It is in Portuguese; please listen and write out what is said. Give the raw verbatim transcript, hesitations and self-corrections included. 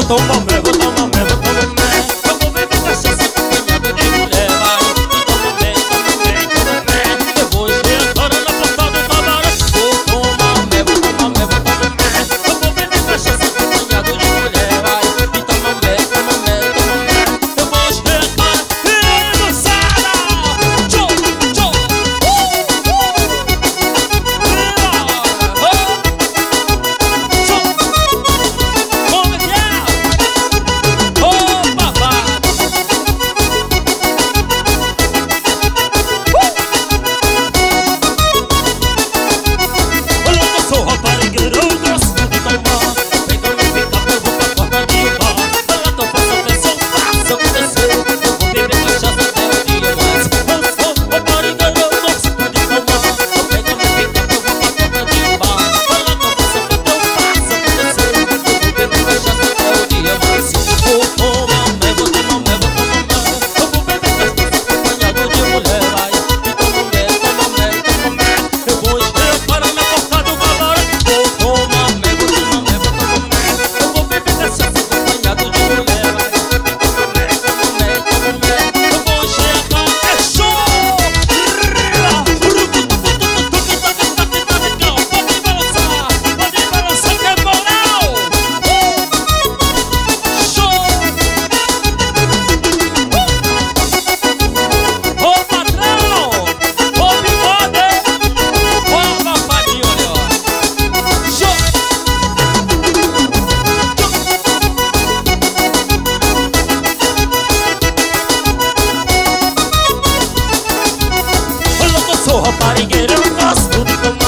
tomar mé, vou tomar mé, vou tomar mé. Eu vou beber cachaça acompanhado de mulher, vai. E toma mé, toma mé, toma mé. Eu vou encher agora na porta do cabaré. Vou tomar mé, vou tomar mé, vou tomar mé. Eu vou beber cachaça acompanhado de mulher, vai. E toma mé, toma mé, toma mé. Eu vou encher agora e moçada. Tchau, tchau. Sou raparigueiro, eu gosto de tomar.